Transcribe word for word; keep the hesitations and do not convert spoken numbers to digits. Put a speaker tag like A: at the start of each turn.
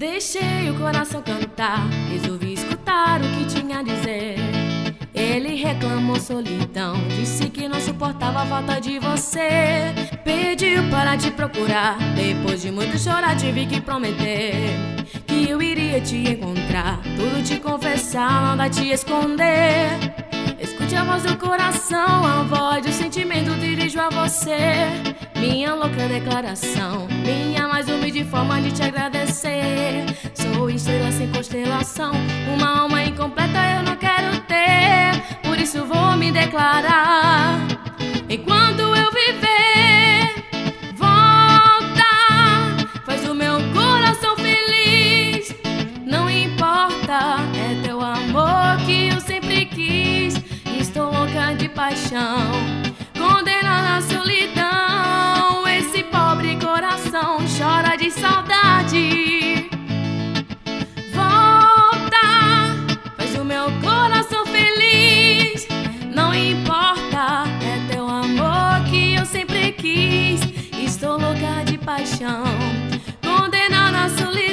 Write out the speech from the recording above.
A: Deixei o coração cantar, resolvi escutar o que tinha a dizer. Ele reclamou solidão, disse que não suportava a falta de você. Pediu para te procurar, depois de muito chorar tive que prometer que eu iria te encontrar, tudo te confessar, nada te esconder. Escute a voz do coração, a voz do sentimento dirijo a você. Minha louca declaração, minha mais humilde forma de te agradecer. Sou estrela sem constelação, uma alma incompleta eu não quero ter. Por isso vou me declarar, enquanto eu viver. Volta, faz o meu coração feliz. Não importa, é teu amor que eu sempre quis. Estou louca de paixão, condenada à solidão. Esse pobre coração chora de saudade. Volta, faz o meu coração feliz. Não importa, é teu amor que eu sempre quis. Estou louca de paixão, condenada à solidão.